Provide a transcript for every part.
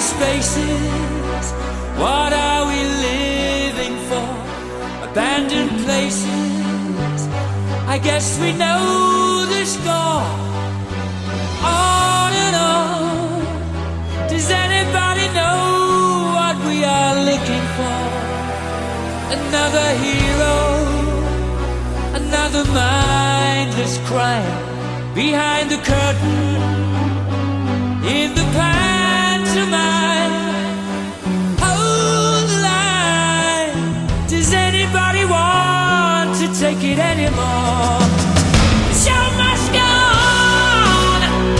spaces. What are we living for? Abandoned places. I guess we know the score. On and on. Does anybody know what we are looking for? Another hero, another mindless crime behind the curtain in the pantomime. Hold the line. Does anybody want to take it anymore? The show must go on.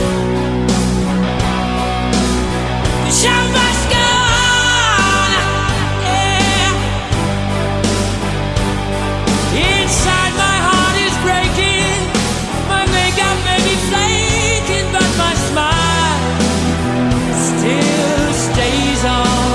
The show must go on. Yeah. Inside my heart is breaking. My makeup may be flaking, but my smile still stays on.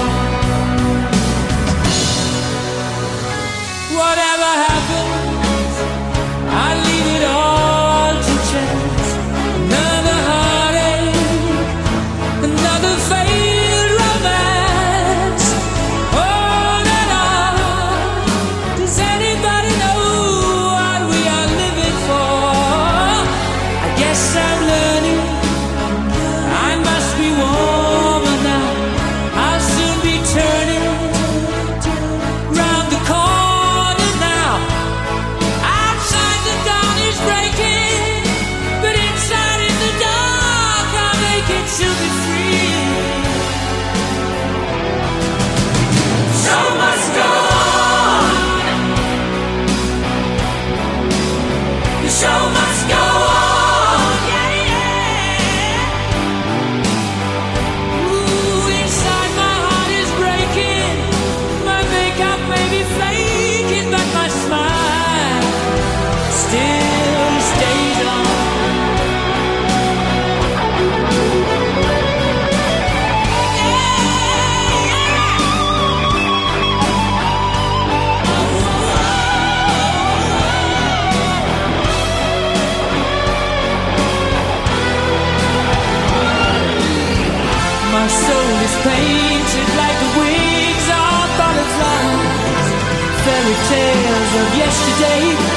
Whatever happens, I leave it all to chance. Another heartache, another failed romance. On and on. Does anybody know what we are living for? I guess I'm learning. I must be warmer now. I'll soon be turning round the corner now. Outside the dawn is breaking, but inside in the dark I'll make it to be free. Show must go on. The show must go on. Yeah, yeah. Ooh, inside my heart is breaking. My makeup may be flaking, but my smile still stays on. My soul is painted like the wings of butterflies. Fairy tales of yesterday